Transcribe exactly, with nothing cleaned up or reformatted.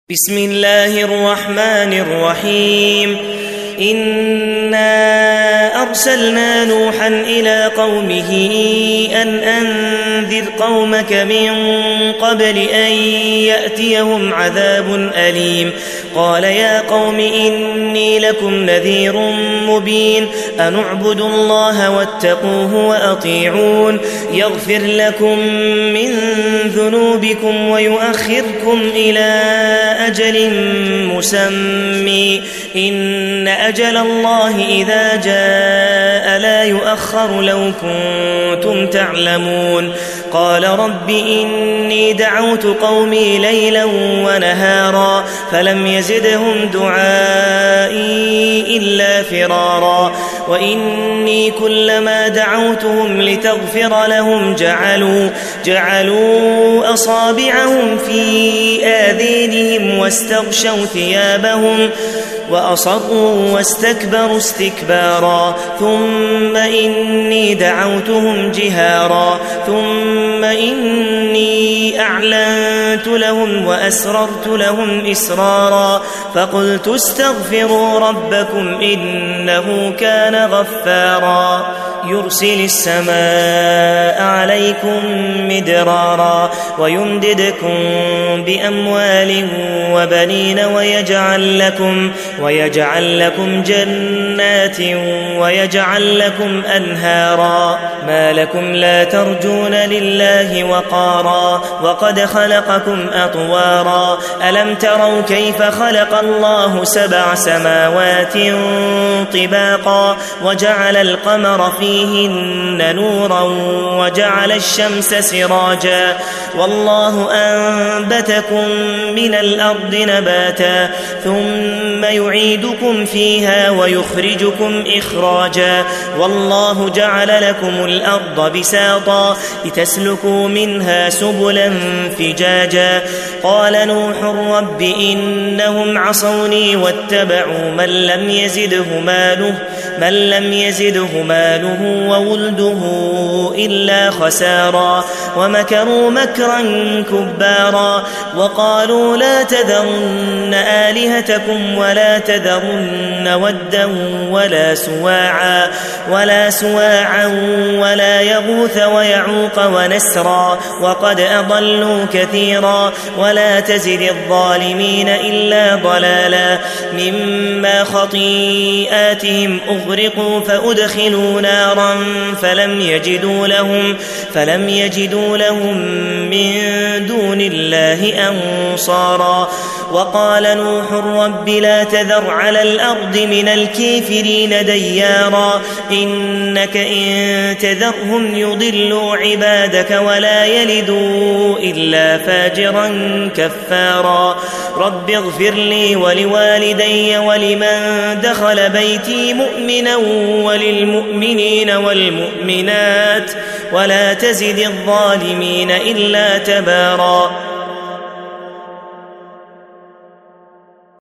بسم الله الرحمن الرحيم إنا أرسلنا نوحا إلى قومه أن أنذر قومك من قبل أن يأتيهم عذاب أليم قال يا قوم إني لكم نذير مبين أن اعبدوا الله واتقوه وأطيعون يغفر لكم من ذنوبكم ويؤخركم إلى أجل مسمى إن أجل الله إذا جاء لا يؤخر لو كنتم تعلمون قال رب إني دعوت قومي ليلا ونهارا فلم يزدهم دعائي إلا فرارا وإني كلما دعوتهم لتغفر لهم جعلوا, جعلوا أصابعهم في آذينهم واستغشوا ثيابهم وأصروا واستكبروا استكبارا ثم إني دعوتهم جهارا ثم إني أعلنت لهم وأسررت لهم إسرارا فقلت استغفروا ربكم إنه كان غفارا يرسل السماء عليكم مدرارا ويمددكم بأموال وبنين ويجعل لكم, ويجعل لكم جنات ويجعل لكم أنهارا ما لكم لا ترجون لله وقارا وقد خلقكم أطوارا ألم تروا كيف خلق الله سبع سماوات طباقا وجعل القمر فيهن نورا وجعل الشمس سراجا والله أنبتكم من الأرض نباتا ثم يعيدكم فيها ويخرجكم إخراجا والله جعل لكم الأرض بساطا لتسلكوا منها سبلا فجاجا قال نوح رب إنهم عصوني واتبعوا من لم يزده ماله من لم يزده ماله وولده إلا خسارا ومكروا مكرا كبارا وقالوا لا تذرن آلهتكم ولا تذرن ودا ولا سواعا ولا سواعا ولا يغوث ويعوق ونسرا وقد أضلوا كثيرا ولا تزد الظالمين إلا ضلالا مما خطيئاتهم أغرقوا فأدخلوا نارا فلم يجدوا لهم, فلم يجدوا لهم من دون الله أنصارا وقال نوح رب لا تذر على الأرض من الكافرين ديارا إنك إن تذرهم يضلوا عبادك ولا يلدوا إلا فاجرا كفارا رب اغفر لي ولوالدي ولمن دخل بيتي مؤمنا وللمؤمنين والمؤمنات ولا تزد الظالمين إلا تبارا